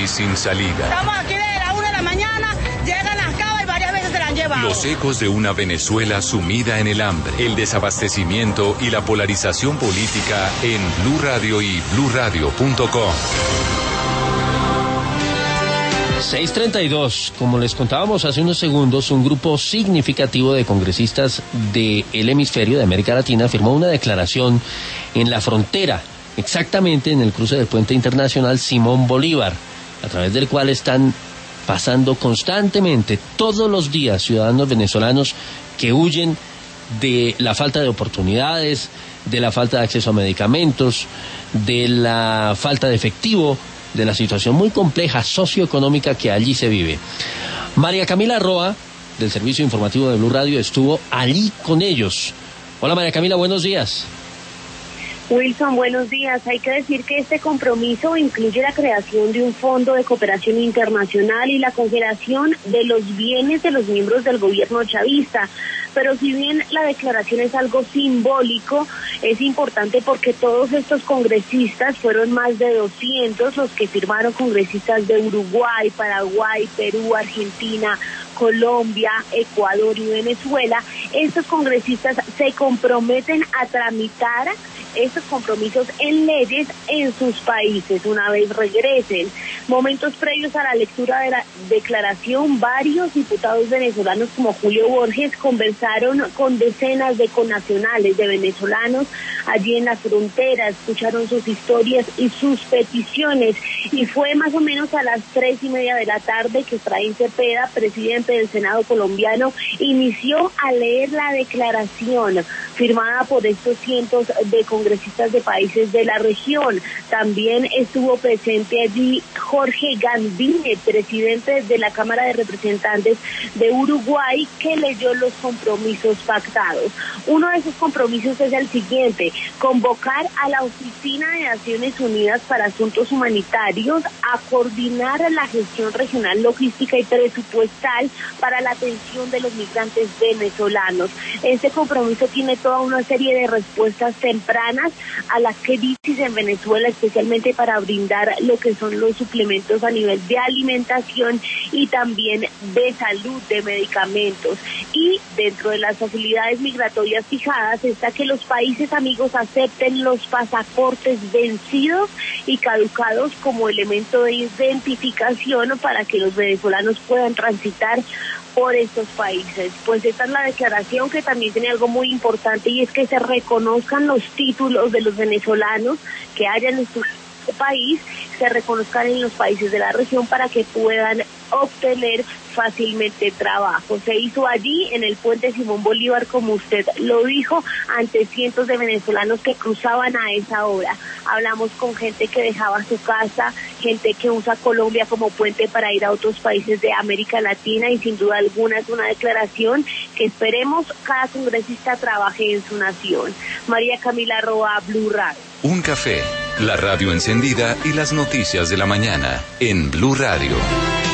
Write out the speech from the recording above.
sin salida. Estamos aquí desde la 1 de la mañana, llegan las cabas y varias veces se la han llevado. Los ecos de una Venezuela sumida en el hambre, el desabastecimiento y la polarización política en Blue Radio y bluradio.com. 6:32, como les contábamos hace unos segundos, un grupo significativo de congresistas del hemisferio de América Latina firmó una declaración en la frontera, exactamente en el cruce del puente internacional Simón Bolívar, a través del cual están pasando constantemente, todos los días, ciudadanos venezolanos que huyen de la falta de oportunidades, de la falta de acceso a medicamentos, de la falta de efectivo, de la situación muy compleja socioeconómica que allí se vive. María Camila Roa, del Servicio Informativo de Blue Radio, estuvo allí con ellos. Hola María Camila, buenos días. Wilson, buenos días. Hay que decir que este compromiso incluye la creación de un fondo de cooperación internacional y la congelación de los bienes de los miembros del gobierno chavista. Pero si bien la declaración es algo simbólico, es importante porque todos estos congresistas, fueron más de 200 los que firmaron, congresistas de Uruguay, Paraguay, Perú, Argentina, Colombia, Ecuador y Venezuela. Estos congresistas se comprometen a tramitar estos compromisos en leyes en sus países una vez regresen. Momentos previos a la lectura de la declaración, varios diputados venezolanos como Julio Borges conversaron con decenas de connacionales de venezolanos allí en la frontera, escucharon sus historias y sus peticiones, y fue más o menos a las 3:30 de la tarde que Efraín Cepeda, presidente del Senado colombiano, inició a leer la declaración firmada por estos cientos de congresistas de países de la región. También estuvo presente allí Jorge Gandine, presidente de la Cámara de Representantes de Uruguay, que leyó los compromisos pactados. Uno de esos compromisos es el siguiente: convocar a la Oficina de Naciones Unidas para Asuntos Humanitarios a coordinar la gestión regional, logística y presupuestal para la atención de los migrantes venezolanos. Este compromiso tiene toda una serie de respuestas tempranas a la crisis en Venezuela, especialmente para brindar lo que son los suplementos a nivel de alimentación y también de salud, de medicamentos. Y dentro de las facilidades migratorias fijadas está que los países amigos acepten los pasaportes vencidos y caducados como elemento de identificación para que los venezolanos puedan transitar por estos países. Pues esta es la declaración, que también tiene algo muy importante, y es que se reconozcan los títulos de los venezolanos que hayan estudiado en este país, se reconozcan en los países de la región para que puedan obtener fácilmente trabajo. Se hizo allí en el puente Simón Bolívar, como usted lo dijo, ante cientos de venezolanos que cruzaban a esa hora. Hablamos con gente que dejaba su casa, gente que usa Colombia como puente para ir a otros países de América Latina, y sin duda alguna es una declaración que esperemos cada congresista trabaje en su nación. María Camila Roa, Blue Radio. Un café, la radio encendida y las noticias de la mañana en Blue Radio.